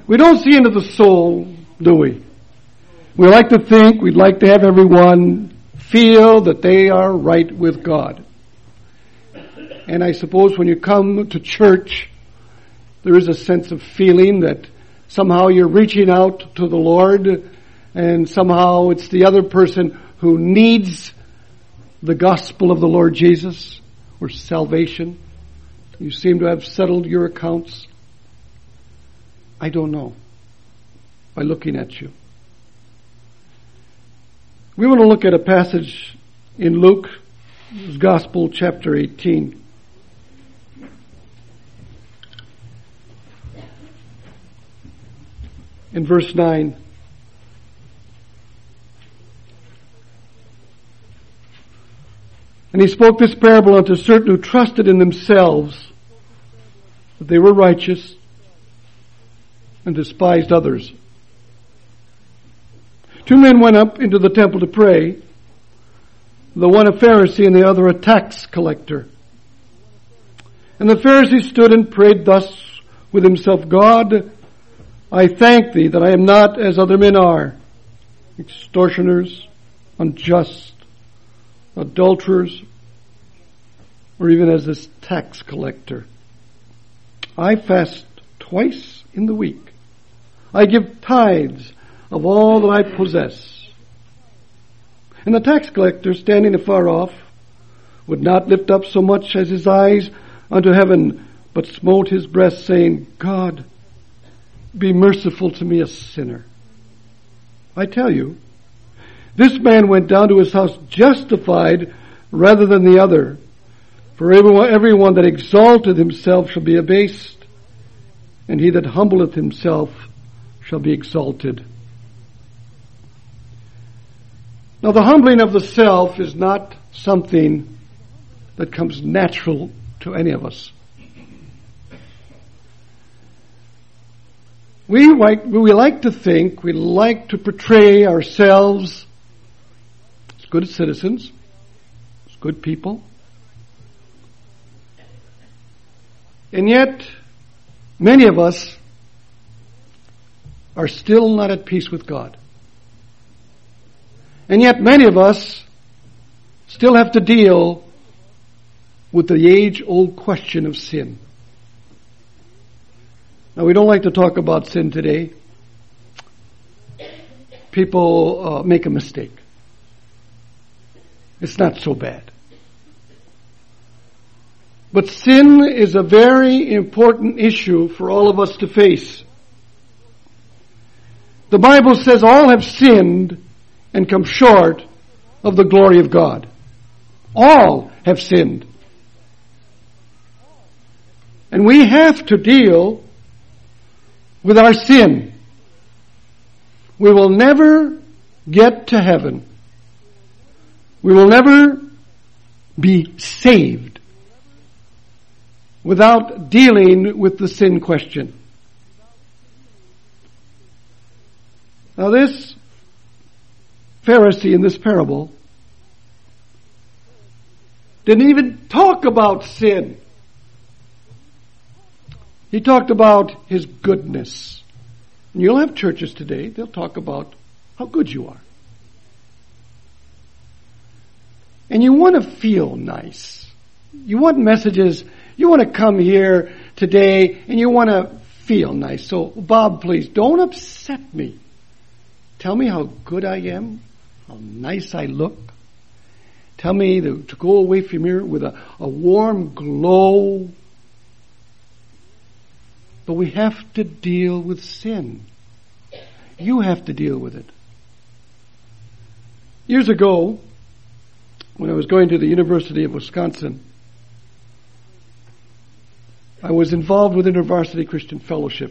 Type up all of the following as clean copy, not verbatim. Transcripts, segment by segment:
We don't see into the soul, do we? We like to think, we'd like to have everyone feel that they are right with God. And I suppose when you come to church, there is a sense of feeling that somehow you're reaching out to the Lord, and somehow it's the other person who needs the gospel of the Lord Jesus or salvation. You seem to have settled your accounts. I don't know. By looking at you. We want to look at a passage in Luke's Gospel, chapter 18. In verse 9. And he spoke this parable unto certain who trusted in themselves that they were righteous and despised others. 2 men went up into the temple to pray, the one a Pharisee and the other a tax collector. And the Pharisee stood and prayed thus with himself, God, I thank thee that I am not as other men are, extortioners, unjust, adulterers, or even as this tax collector. I fast twice in the week. I give tithes of all that I possess. And the tax collector, standing afar off, would not lift up so much as his eyes unto heaven, but smote his breast, saying, God, be merciful to me, a sinner. I tell you, this man went down to his house justified rather than the other. For everyone that exalteth himself shall be abased, and he that humbleth himself shall be exalted. Now, the humbling of the self is not something that comes natural to any of us. We like to think, we like to portray ourselves as good citizens, as good people. And yet, many of us are still not at peace with God. And yet many of us still have to deal with the age-old question of sin. Now, we don't like to talk about sin today. People make a mistake. It's not so bad. But sin is a very important issue for all of us to face. The Bible says all have sinned and come short of the glory of God. All have sinned. And we have to deal with our sin. We will never get to heaven. We will never be saved without dealing with the sin question. Now, this Pharisee in this parable didn't even talk about sin. He talked about his goodness. And you'll have churches today, they'll talk about how good you are. And you want to feel nice. You want messages. You want to come here today and you want to feel nice. So, Bob, please, don't upset me. Tell me how good I am, how nice I look. Tell me to go away from here with a warm glow. But we have to deal with sin. You have to deal with it. Years ago, when I was going to the University of Wisconsin, I was involved with InterVarsity Christian Fellowship.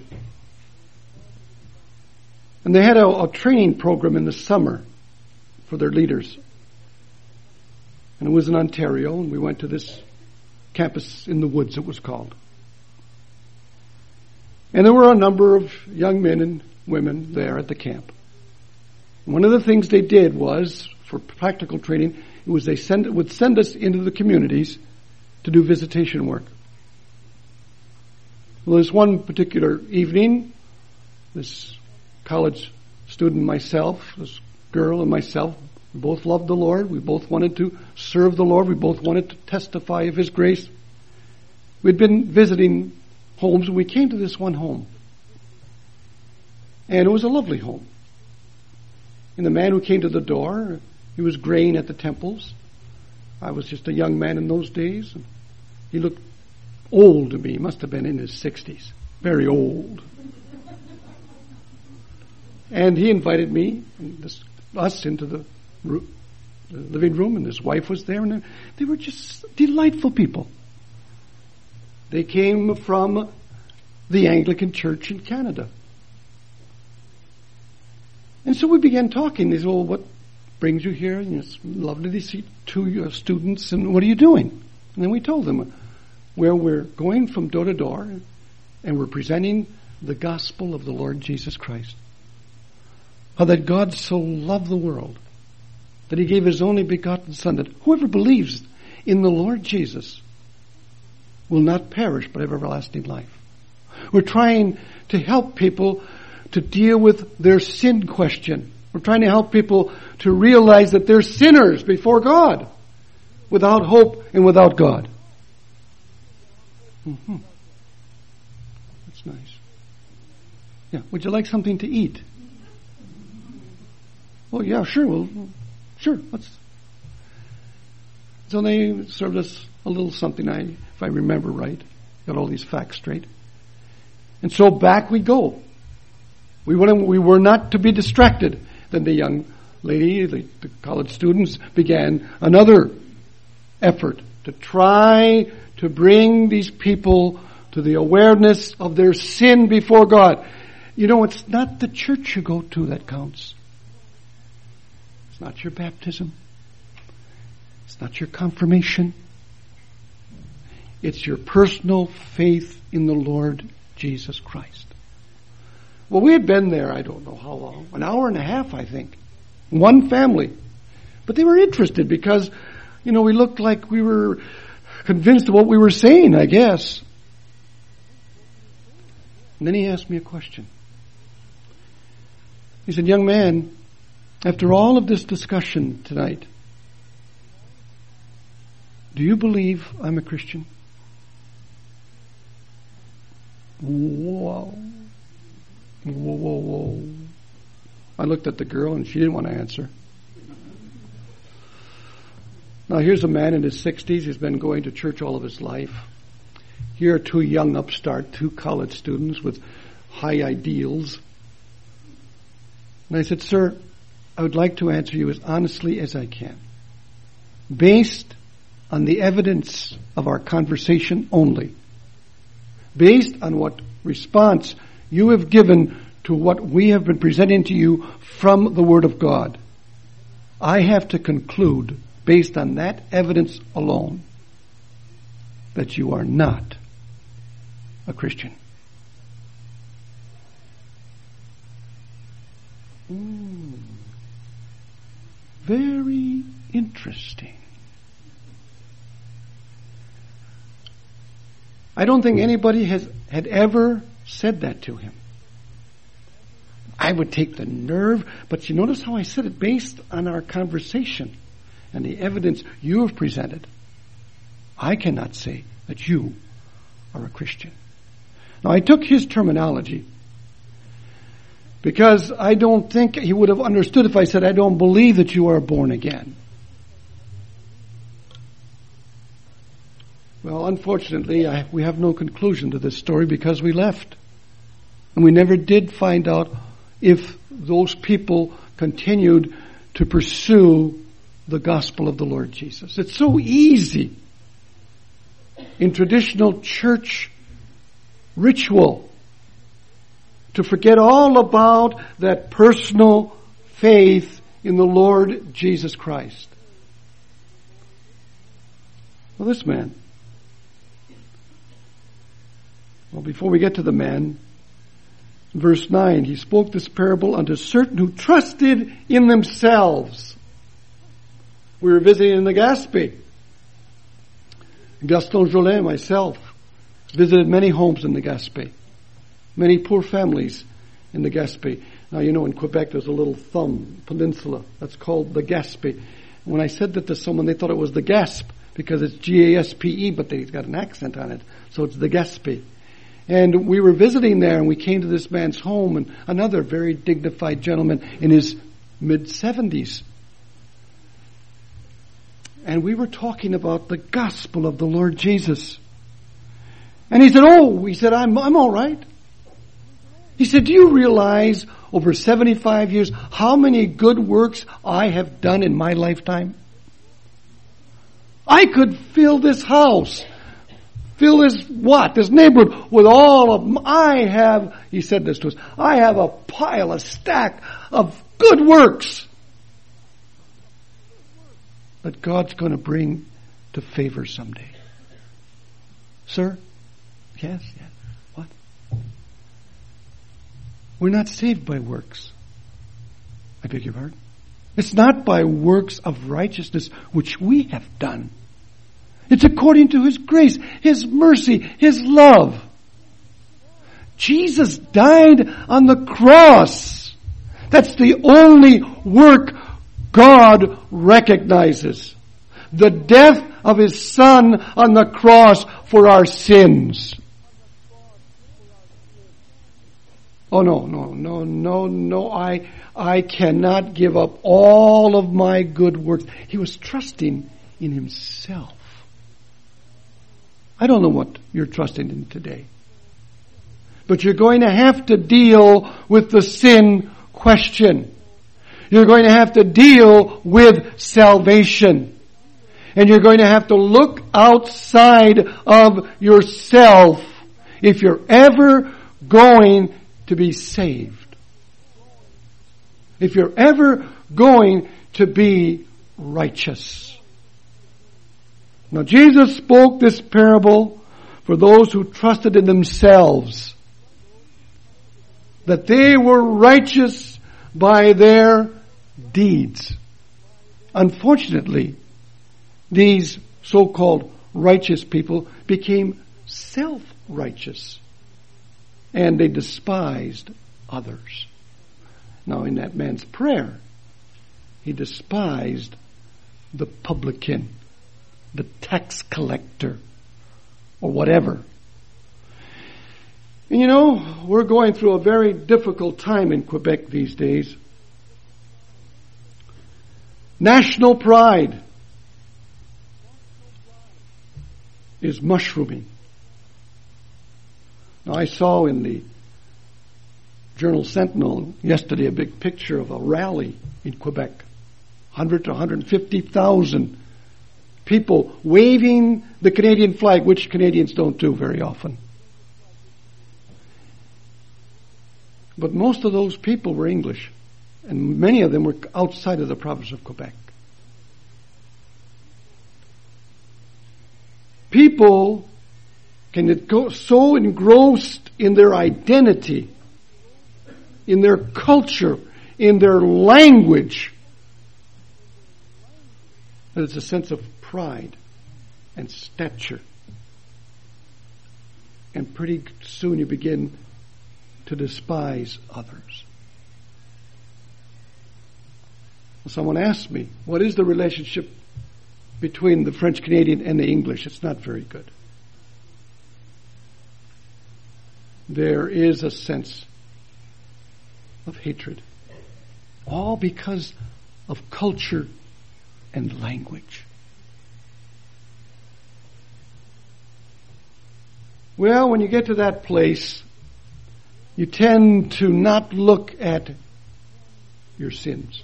And they had a training program in the summer for their leaders. And it was in Ontario, and we went to this campus in the woods, it was called. And there were a number of young men and women there at the camp. One of the things they did was, for practical training, it was they would send us into the communities to do visitation work. Well, this one particular evening, This college student and myself, this girl and myself, we both loved the Lord. We both wanted to serve the Lord. We both wanted to testify of His grace. We'd been visiting homes, and we came to this one home. And it was a lovely home. And the man who came to the door, he was graying at the temples. I was just a young man in those days. And he looked old to me. He must have been in his 60s. Very old. And he invited me and us into the living room, and his wife was there, and they were just delightful people. They came from the Anglican Church in Canada. And so we began talking. They said, "Well, what brings you here? And it's lovely to see two students, and what are you doing?" And then we told them where we're going from door to door, and we're presenting the gospel of the Lord Jesus Christ. How that God so loved the world that He gave His only begotten Son, that whoever believes in the Lord Jesus will not perish but have everlasting life. We're trying to help people to deal with their sin question. We're trying to help people to realize that they're sinners before God, without hope and without God. Mm-hmm. That's nice. Yeah, would you like something to eat? Oh, yeah, sure. Well, sure. So they served us a little something, if I remember right. Got all these facts straight. And so back we go. We were not to be distracted. Then the young lady, the college students, began another effort to try to bring these people to the awareness of their sin before God. You know, it's not the church you go to that counts. It's not your baptism. It's not your confirmation. It's your personal faith in the Lord Jesus Christ. Well, we had been there, I don't know how long, an hour and a half, I think. One family. But they were interested because, we looked like we were convinced of what we were saying, I guess. And then he asked me a question. He said, "Young man, after all of this discussion tonight, do you believe I'm a Christian?" Whoa. Whoa. I looked at the girl and she didn't want to answer. Now here's a man in his 60s. He's been going to church all of his life. Here are two young upstart, two college students with high ideals. And I said, "Sir, I would like to answer you as honestly as I can, based on the evidence of our conversation only, based on what response you have given to what we have been presenting to you from the Word of God. I have to conclude, based on that evidence alone, that you are not a Christian." Very interesting. I don't think anybody had ever said that to him. I would take the nerve, but you notice how I said it, based on our conversation and the evidence you have presented. I cannot say that you are a Christian. Now, I took his terminology because I don't think he would have understood if I said, "I don't believe that you are born again." Well, unfortunately, we have no conclusion to this story because we left. And we never did find out if those people continued to pursue the gospel of the Lord Jesus. It's so easy in traditional church ritual to forget all about that personal faith in the Lord Jesus Christ. Well, this man. Well, before we get to the man, verse 9, he spoke this parable unto certain who trusted in themselves. We were visiting in the Gaspé. Gaston Jolin, myself, visited many homes in the Gaspé, many poor families in the Gaspé. Now, you know, in Quebec there's a little thumb peninsula that's called the Gaspé. When I said that to someone, they thought it was the Gasp, because it's Gaspe, but they've got an accent on it, so it's the Gaspé. And we were visiting there, and we came to this man's home, and another very dignified gentleman in his mid-70s. And we were talking about the gospel of the Lord Jesus. And he said, I'm all right. He said, do you realize over 75 years how many good works I have done in my lifetime? I could fill this house, fill this neighborhood with all of he said this to us, I have a stack of good works that God's going to bring to favor someday. Sir? Yes. What? We're not saved by works. I beg your pardon? It's not by works of righteousness which we have done. It's according to His grace, His mercy, His love. Jesus died on the cross. That's the only work God recognizes. The death of His Son on the cross for our sins. Oh, no. I cannot give up all of my good works. He was trusting in Himself. I don't know what you're trusting in today. But you're going to have to deal with the sin question. You're going to have to deal with salvation. And you're going to have to look outside of yourself if you're ever going to be saved. If you're ever going to be righteous. Now, Jesus spoke this parable for those who trusted in themselves, that they were righteous by their deeds. Unfortunately, these so-called righteous people became self-righteous, and they despised others. Now, in that man's prayer, he despised the publican, the tax collector, or whatever. And you know, we're going through a very difficult time in Quebec these days. National pride is mushrooming. Now, I saw in the Journal Sentinel yesterday a big picture of a rally in Quebec. 100 to 150,000 people waving the Canadian flag, which Canadians don't do very often. But most of those people were English, and many of them were outside of the province of Quebec. People can get so engrossed in their identity, in their culture, in their language, that it's a sense of pride and stature. And pretty soon you begin to despise others. Someone asked me, what is the relationship between the French Canadian and the English? It's not very good. There is a sense of hatred, all because of culture and language. Well, when you get to that place, you tend to not look at your sins.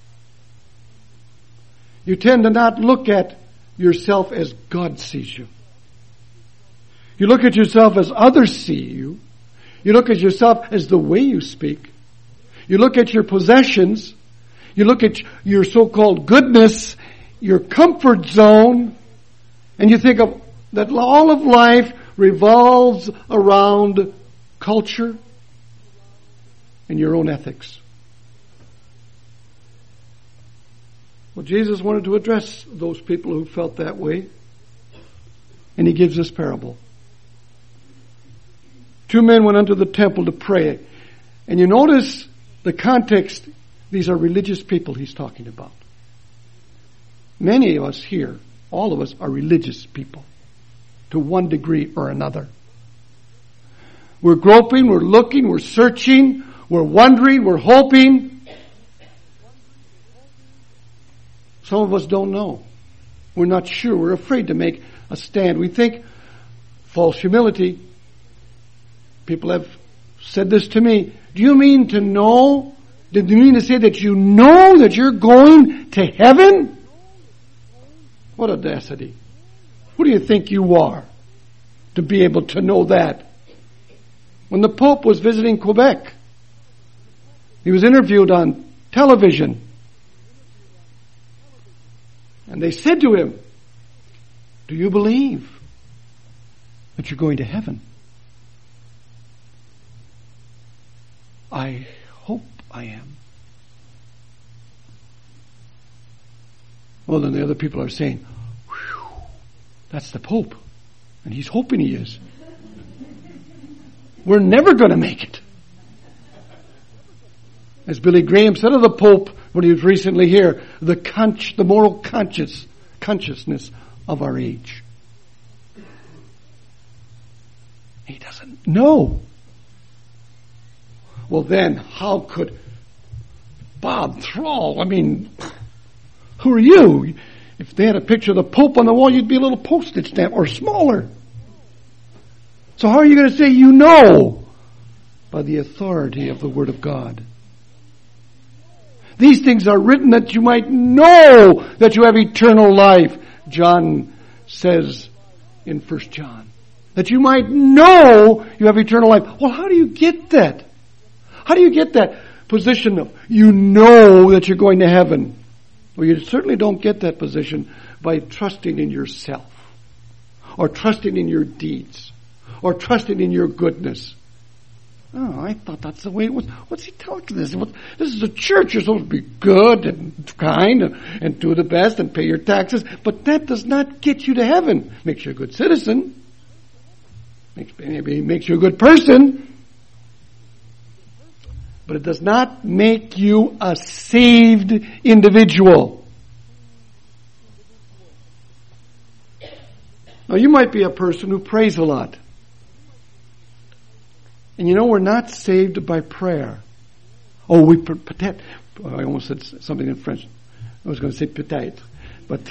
You tend to not look at yourself as God sees you. You look at yourself as others see you. You look at yourself as the way you speak. You look at your possessions. You look at your so-called goodness, your comfort zone, and you think of that all of life revolves around culture and your own ethics. Well, Jesus wanted to address those people who felt that way, and He gives this parable. 2 men went unto the temple to pray, And you notice the context, these are religious people he's talking about. Many of us here, all of us, are religious people to one degree or another. We're groping, we're looking, we're searching, we're wondering, we're hoping. Some of us don't know. We're not sure. We're afraid to make a stand. We think false humility. People have said this to me. Do you mean to know? Do you mean to say that you know that you're going to heaven? What audacity. Who do you think you are to be able to know that? When the Pope was visiting Quebec, he was interviewed on television. And they said to him, do you believe that you're going to heaven? I hope I am. Well, then the other people are saying, whew, that's the Pope. And he's hoping he is. We're never going to make it. As Billy Graham said of the Pope when he was recently here, the moral consciousness of our age. He doesn't know. Well then, how could Bob Thrall, who are you? If they had a picture of the Pope on the wall, you'd be a little postage stamp or smaller. So how are you going to say you know? By the authority of the Word of God. These things are written that you might know that you have eternal life. John says in 1 John. That you might know you have eternal life. Well, how do you get that? How do you get that position of you know that you're going to heaven? Well, you certainly don't get that position by trusting in yourself. Or trusting in your deeds. Or trusting in your goodness. Oh, I thought that's the way it was. What's he talking this? This is a church. You're supposed to be good and kind and do the best and pay your taxes. But that does not get you to heaven. Makes you a good citizen. Maybe makes you a good person. But it does not make you a saved individual. Now, you might be a person who prays a lot. And you know, we're not saved by prayer. Oh, peut-être. I almost said something in French. I was going to say peut-être. But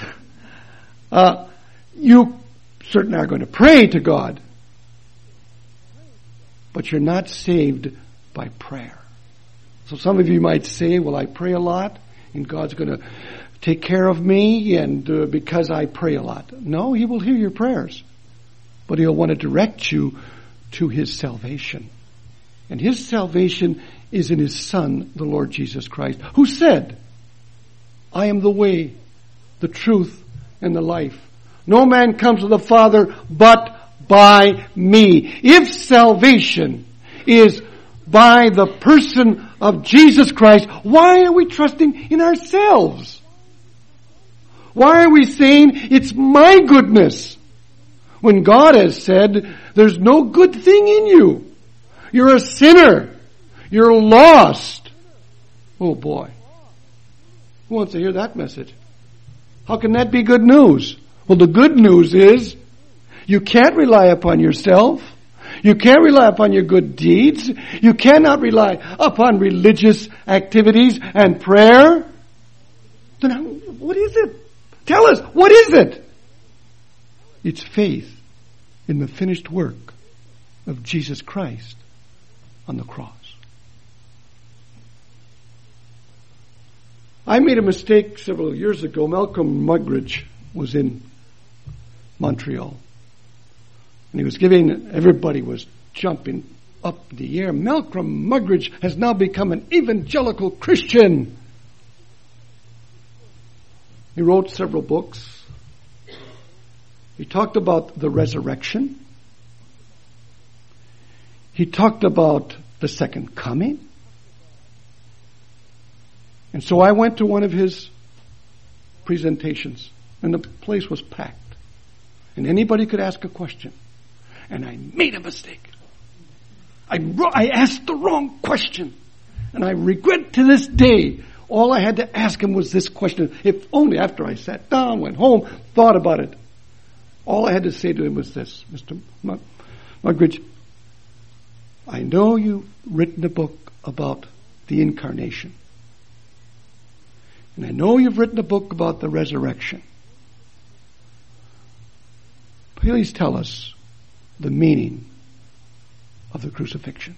you certainly are going to pray to God. But you're not saved by prayer. So some of you might say, well, I pray a lot, and God's going to take care of me, and because I pray a lot. No, He will hear your prayers. But He'll want to direct you to His salvation. And His salvation is in His Son, the Lord Jesus Christ, who said, I am the way, the truth, and the life. No man comes to the Father but by me. If salvation is by the person of Jesus Christ, why are we trusting in ourselves? Why are we saying it's my goodness? When God has said, there's no good thing in you. You're a sinner. You're lost. Oh boy. Who wants to hear that message? How can that be good news? Well, the good news is you can't rely upon yourself. You can't rely upon your good deeds. You cannot rely upon religious activities and prayer. Then what is it? Tell us, what is it? It's faith in the finished work of Jesus Christ on the cross. I made a mistake several years ago. Malcolm Muggeridge was in Montreal. And he was everybody was jumping up in the air. Malcolm Muggeridge has now become an evangelical Christian. He wrote several books. He talked about the resurrection. He talked about the second coming. And so I went to one of his presentations, and the place was packed. And anybody could ask a question. And I made a mistake. I asked the wrong question. And I regret to this day, all I had to ask him was this question. If only after I sat down, went home, thought about it. All I had to say to him was this, Mr. Muggeridge, I know you've written a book about the incarnation. And I know you've written a book about the resurrection. Please tell us the meaning of the crucifixion.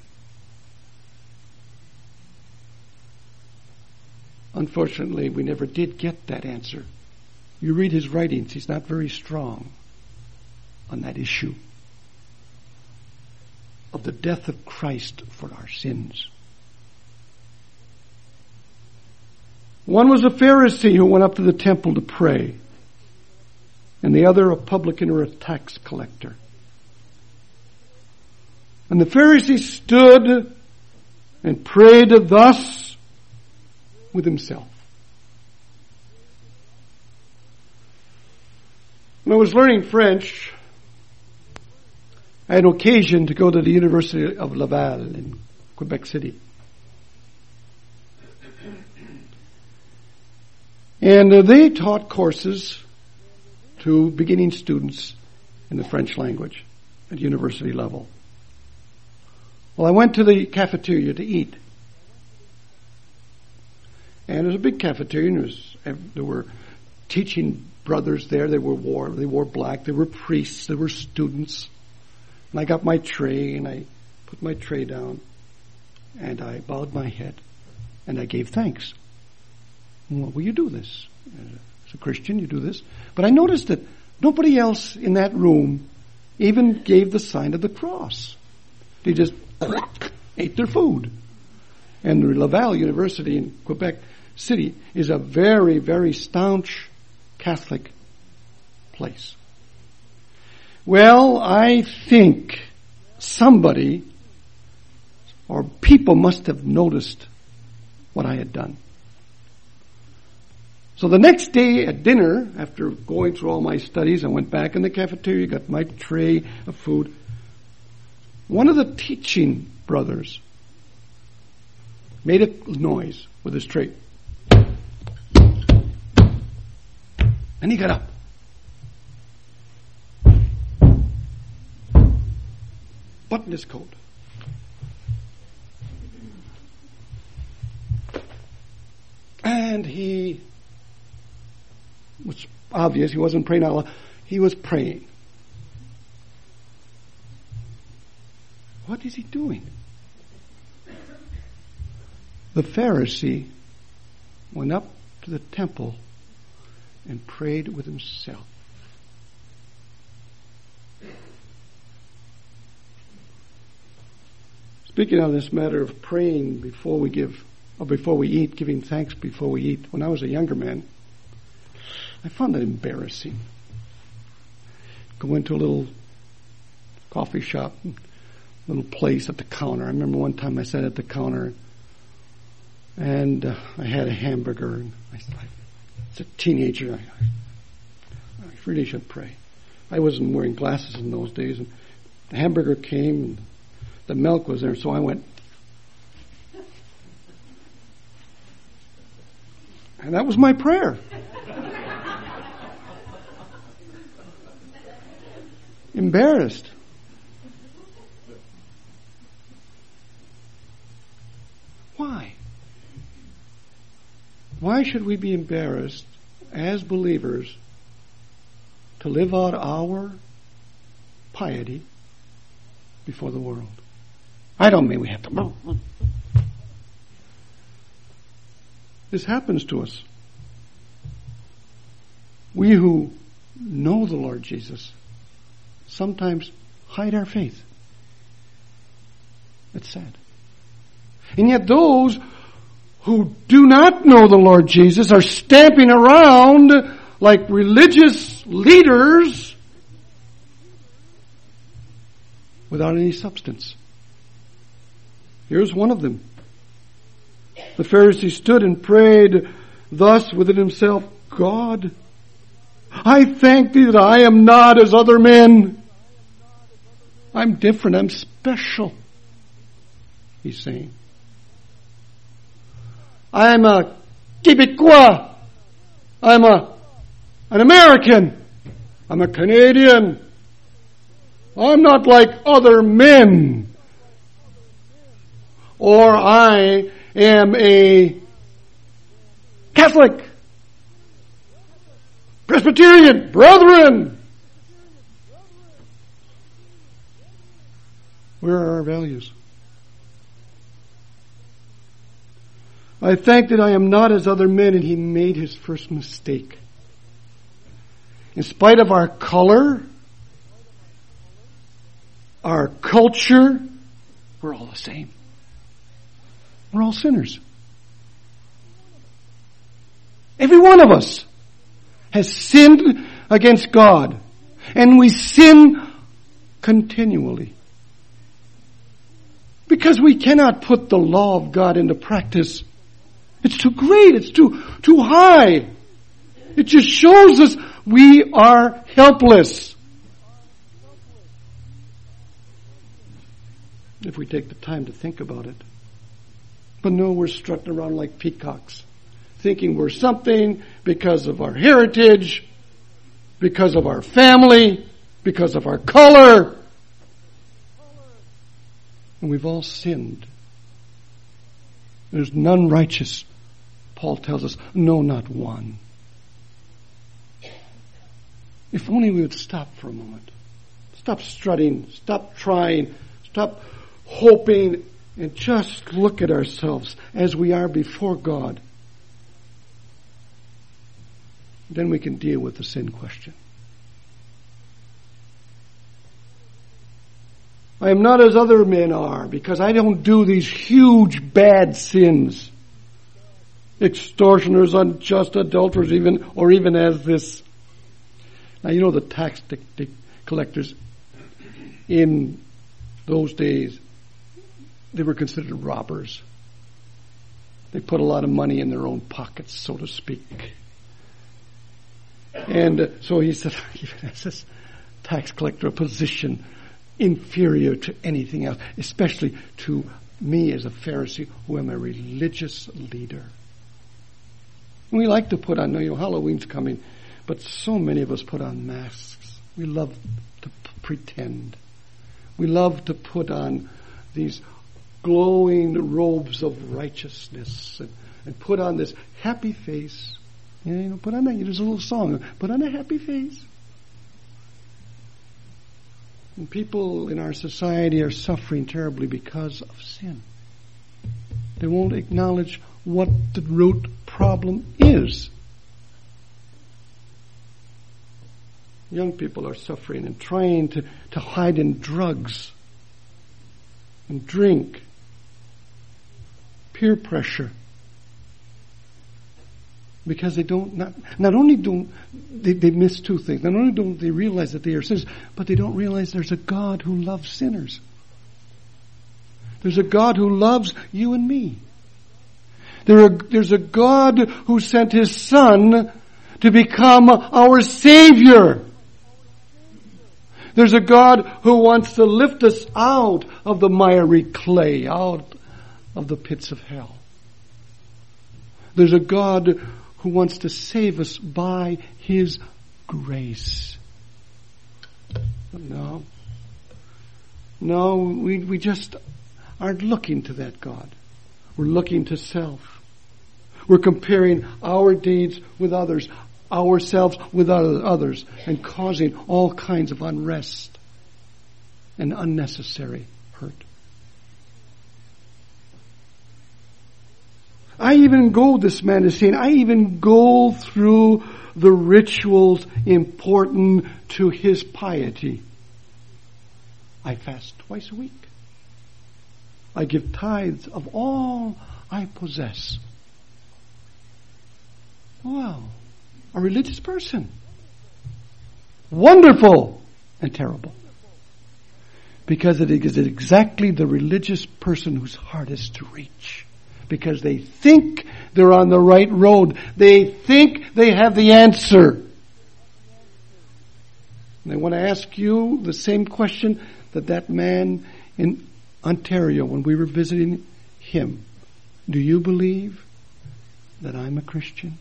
Unfortunately, we never did get that answer. You read his writings, he's not very strong on that issue of the death of Christ for our sins. One was a Pharisee who went up to the temple to pray, and the other a publican or a tax collector. And the Pharisee stood and prayed thus with himself. When I was learning French, I had occasion to go to the University of Laval in Quebec City. And they taught courses to beginning students in the French language at university level. Well, I went to the cafeteria to eat. And it was a big cafeteria, and there were teaching brothers there. They wore black. There were priests. There were students. And I got my tray, and I put my tray down, and I bowed my head, and I gave thanks. Well, you do this. As a Christian, you do this. But I noticed that nobody else in that room even gave the sign of the cross. They just ate their food. And Laval University in Quebec City is a very, very staunch Catholic place. Well, I think somebody or people must have noticed what I had done. So the next day at dinner, after going through all my studies, I went back in the cafeteria, got my tray of food. One of the teaching brothers made a noise with his tray. And he got up. Buttoned his coat. And he was obvious, he wasn't praying out loud. He was praying. What is he doing? The Pharisee went up to the temple and prayed with himself. Speaking of this matter of praying before we eat, giving thanks before we eat, when I was a younger man, I found that embarrassing. Go into a little coffee shop, little place at the counter. I remember one time I sat at the counter and I had a hamburger. And as a teenager, I really should pray. I wasn't wearing glasses in those days. And the hamburger came and the milk was there, so I went. And that was my prayer. Embarrassed. Why? Why should we be embarrassed as believers to live out our piety before the world? I don't mean we have to. This happens to us. We who know the Lord Jesus sometimes hide our faith. It's sad. And yet those who do not know the Lord Jesus are stamping around like religious leaders without any substance. Here's one of them. The Pharisee stood and prayed thus within himself, God, I thank thee that I am not as other men. I'm different. I'm special. he's saying. I'm a Quebecois. I'm an American. I'm a Canadian. I'm not like other men. Or I am a Catholic, Presbyterian, brethren. Where are our values? I thank that I am not as other men, and he made his first mistake. In spite of our color, our culture, we're all the same. We're all sinners. Every one of us has sinned against God. And we sin continually. Because we cannot put the law of God into practice. It's too great. It's too high. It just shows us we are helpless. If we take the time to think about it. But no, we're strutting around like peacocks, thinking we're something because of our heritage, because of our family, because of our color. And we've all sinned. There's none righteous. Paul tells us, no, not one. If only we would stop for a moment. Stop strutting, stop trying, stop hoping, and just look at ourselves as we are before God. Then we can deal with the sin question. I am not as other men are, because I don't do these huge bad sins. Extortioners, unjust, adulterers, even as this. Now you know the tax collectors in those days, they were considered robbers. They put a lot of money in their own pockets, so to speak. And so he said, even as this tax collector, a position inferior to anything else, especially to me as a Pharisee who am a religious leader. And we like to put on, Halloween's coming, but so many of us put on masks. We love to pretend. We love to put on these glowing robes of righteousness and put on this happy face. Put on that. There's a little song. Put on a happy face. And people in our society are suffering terribly because of sin. They won't acknowledge what the root problem is. Young people are suffering and trying to hide in drugs and drink, peer pressure. Because they not only don't they miss two things. Not only don't they realize that they are sinners, but they don't realize there's a God who loves sinners. There's a God who loves you and me. There's a God who sent His Son to become our Savior. There's a God who wants to lift us out of the miry clay, out of the pits of hell. There's a God who wants to save us by His grace. But no, we just aren't looking to that God. We're looking to self. We're comparing our deeds with others, ourselves with others, and causing all kinds of unrest and unnecessary hurt. This man is saying, I even go through the rituals important to his piety. I fast twice a week. I give tithes of all I possess. Wow. A religious person. Wonderful and terrible. Because it is exactly the religious person whose heart is to reach. Because they think they're on the right road. They think they have the answer. And I want to ask you the same question that man in Ontario when we were visiting him, do you believe that I'm a Christian?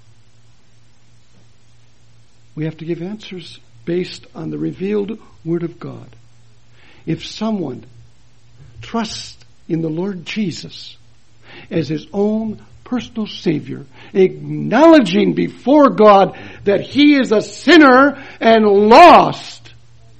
We have to give answers based on the revealed Word of God. If someone trusts in the Lord Jesus as his own personal Savior, acknowledging before God that he is a sinner and lost,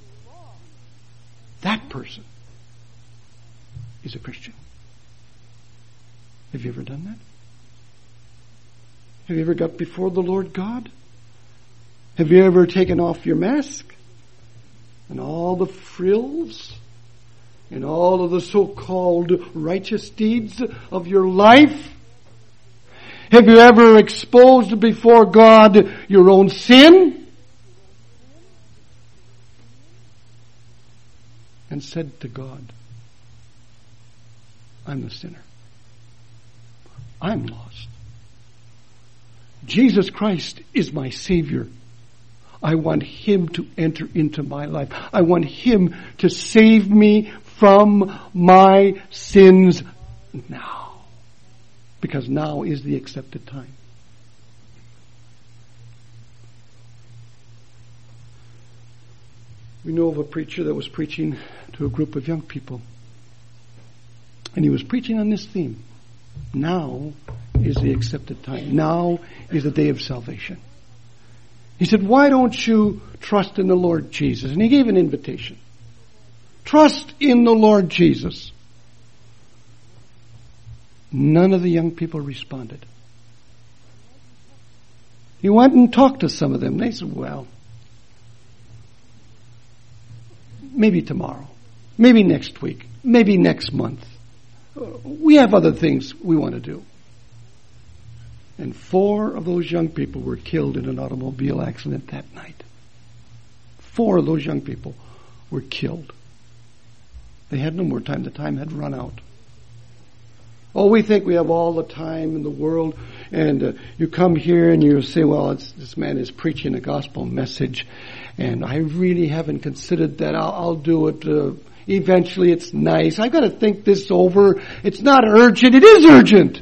that person is a Christian. Have you ever done that? Have you ever got before the Lord God? Have you ever taken off your mask and all the frills and all of the so-called righteous deeds of your life? Have you ever exposed before God your own sin and said to God, I'm the sinner. I'm lost. Jesus Christ is my Savior. I want Him to enter into my life. I want Him to save me from my sins now. Because now is the accepted time. We know of a preacher that was preaching to a group of young people. And he was preaching on this theme. Now is the accepted time. Now is the day of salvation. He said, why don't you trust in the Lord Jesus? And he gave an invitation. Trust in the Lord Jesus. None of the young people responded. He went and talked to some of them. They said, well, maybe tomorrow, maybe next week, maybe next month. We have other things we want to do. And 4 of those young people were killed in an automobile accident that night. 4 of those young people were killed. They had no more time. The time had run out. Oh, we think we have all the time in the world. And you come here and you say, well, this man is preaching a gospel message. And I really haven't considered that. I'll do it. Eventually it's nice. I've got to think this over. It's not urgent. It is urgent.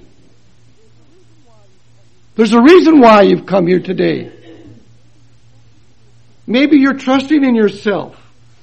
There's a reason why you've come here today. Maybe you're trusting in yourself.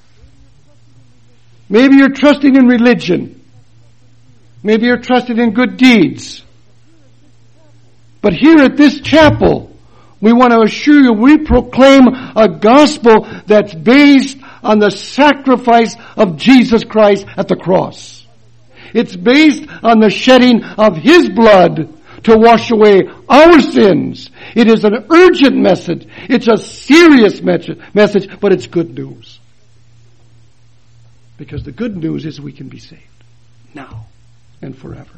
Maybe you're trusting in religion. Maybe you're trusting in good deeds. But here at this chapel, we want to assure you we proclaim a gospel that's based on the sacrifice of Jesus Christ at the cross. It's based on the shedding of His blood to wash away our sins. It is an urgent message. It's a serious message, but it's good news. Because the good news is we can be saved now and forever.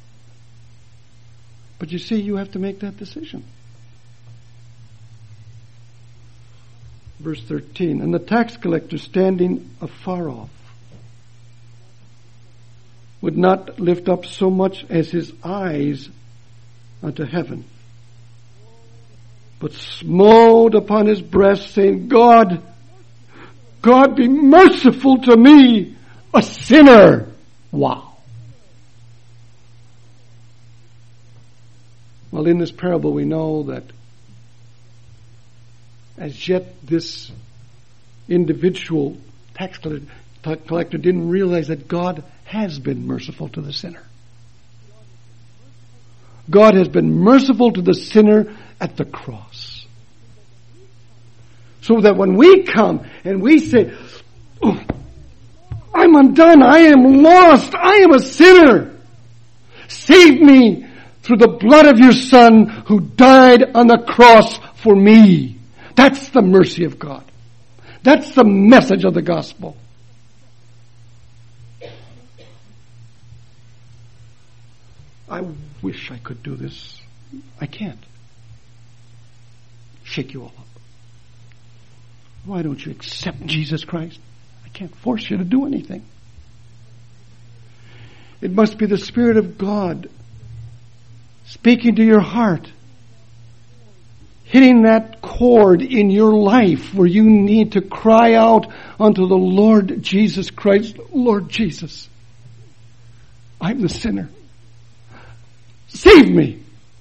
But you see, you have to make that decision. Verse 13, and the tax collector standing afar off would not lift up so much as his eyes unto heaven, but smote upon his breast, saying, God be merciful to me, a sinner. Wow. Well, in this parable we know that as yet this individual tax collector didn't realize that God has been merciful to the sinner. God has been merciful to the sinner at the cross. So that when we come and we say, oh, I'm undone, I am lost, I am a sinner. Save me through the blood of your Son who died on the cross for me. That's the mercy of God. That's the message of the gospel. I wish I could do this. I can't. Shake you all up. Why don't you accept Jesus Christ? I can't force you to do anything. It must be the Spirit of God speaking to your heart, hitting that chord in your life where you need to cry out unto the Lord Jesus Christ, Lord Jesus, I'm the sinner. Save me.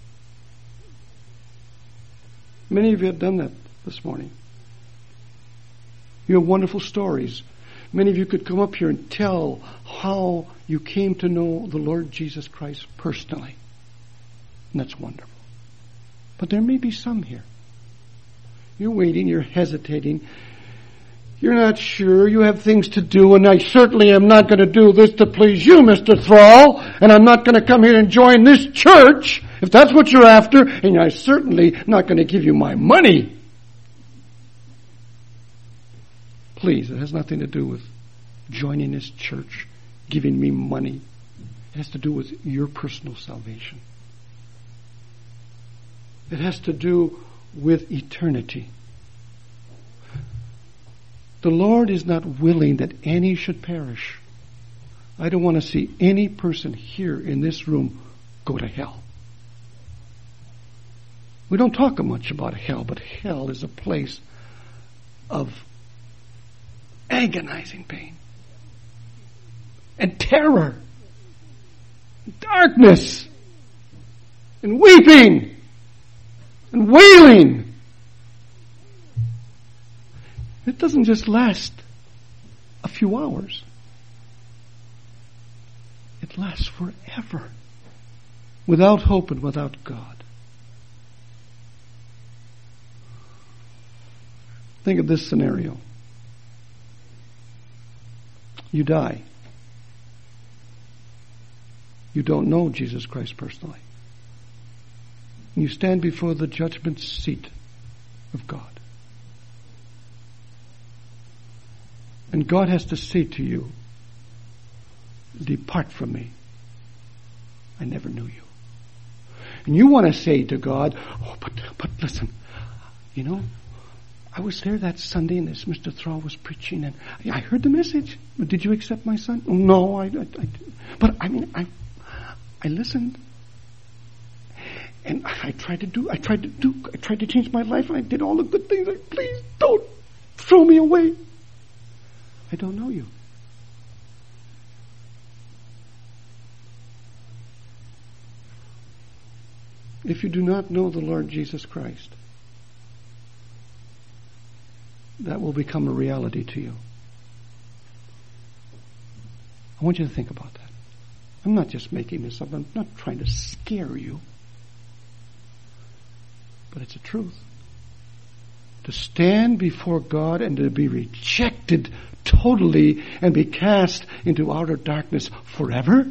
Many of you have done that this morning. You have wonderful stories. Many of you could come up here and tell how you came to know the Lord Jesus Christ personally. And that's wonderful. But there may be some here. You're waiting, you're hesitating. You're not sure, you have things to do, and I certainly am not going to do this to please you, Mr. Thrall, and I'm not going to come here and join this church, if that's what you're after, and I'm certainly not going to give you my money. Please, it has nothing to do with joining this church, giving me money. It has to do with your personal salvation. It has to do with eternity. The Lord is not willing that any should perish. I don't want to see any person here in this room go to hell. We don't talk much about hell, but hell is a place of agonizing pain and terror, and darkness, and weeping, and wailing. It doesn't just last a few hours. It lasts forever, without hope and without God. Think of this scenario. You die. You don't know Jesus Christ personally. You stand before the judgment seat of God. And God has to say to you, depart from me. I never knew you. And you want to say to God, oh, but listen, I was there that Sunday and this Mr. Thrall was preaching and I heard the message. Did you accept my son? Oh, no, I but I listened. And I tried to change my life and I did all the good things. Please don't throw me away. I don't know you. If you do not know the Lord Jesus Christ, that will become a reality to you. I want you to think about that. I'm not just making this up. I'm not trying to scare you. But it's a truth. To stand before God and to be rejected totally and be cast into outer darkness forever?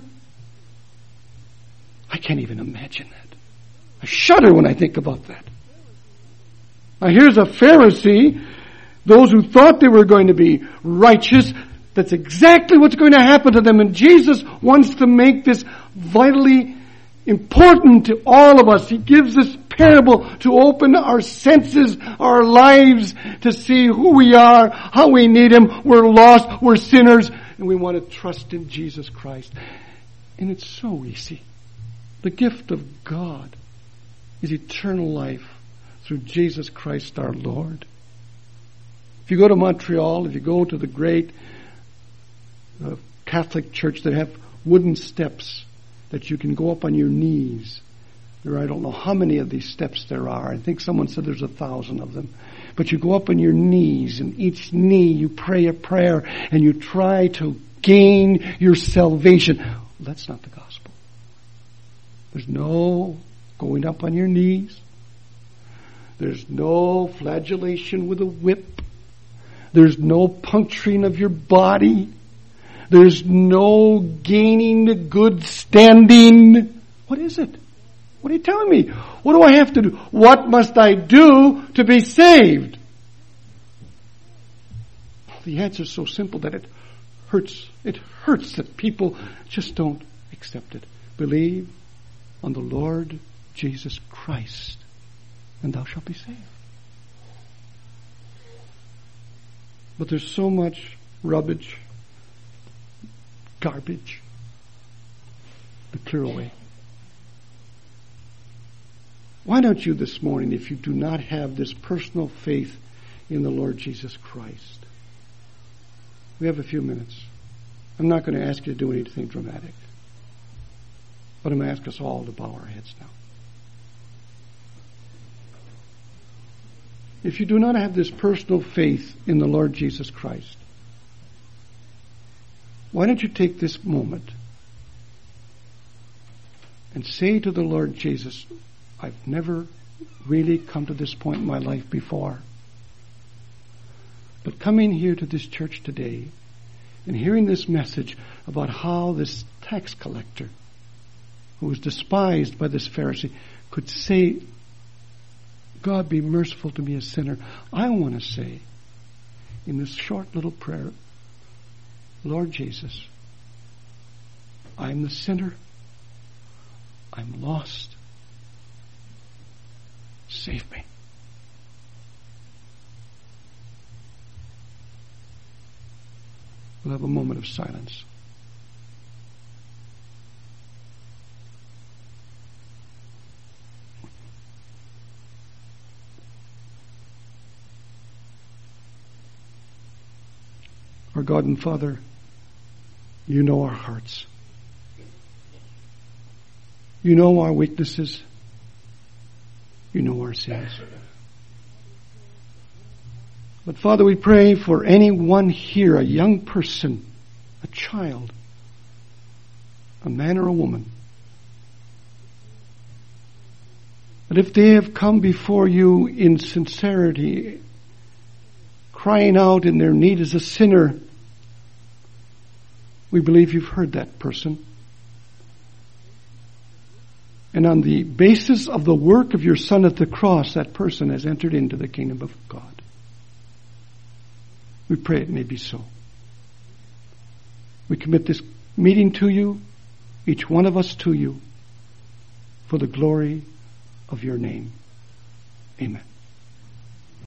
I can't even imagine that. I shudder when I think about that. Now here's a Pharisee, those who thought they were going to be righteous. That's exactly what's going to happen to them. And Jesus wants to make this vitally important to all of us. He gives this parable to open our senses, our lives, to see who we are, how we need Him. We're lost, we're sinners, and we want to trust in Jesus Christ. And it's so easy. The gift of God is eternal life through Jesus Christ our Lord. If you go to Montreal, if you go to the great Catholic church that have wooden steps that you can go up on your knees. I don't know how many of these steps there are. I think someone said there's 1,000 of them. But you go up on your knees, and each knee you pray a prayer, and you try to gain your salvation. Well, that's not the gospel. There's no going up on your knees. There's no flagellation with a whip. There's no puncturing of your body. There's no gaining the good standing. What is it? What are you telling me? What do I have to do? What must I do to be saved? The answer is so simple that it hurts. It hurts that people just don't accept it. Believe on the Lord Jesus Christ, and thou shalt be saved. But there's so much rubbish, garbage to clear away. Why don't you this morning, if you do not have this personal faith in the Lord Jesus Christ? We have a few minutes. I'm not going to ask you to do anything dramatic. But I'm going to ask us all to bow our heads now. If you do not have this personal faith in the Lord Jesus Christ, why don't you take this moment and say to the Lord Jesus, I've never really come to this point in my life before. But coming here to this church today and hearing this message about how this tax collector, who was despised by this Pharisee, could say, God be merciful to me, a sinner. I want to say in this short little prayer, Lord Jesus, I'm the sinner. I'm lost. Save me. We'll have a moment of silence. Our God and Father, you know our hearts. You know our weaknesses. You know our sins. But Father, we pray for anyone here, a young person, a child, a man or a woman, that if they have come before you in sincerity, crying out in their need as a sinner, we believe you've heard that person. And on the basis of the work of your Son at the cross, that person has entered into the kingdom of God. We pray it may be so. We commit this meeting to you, each one of us to you, for the glory of your name. Amen.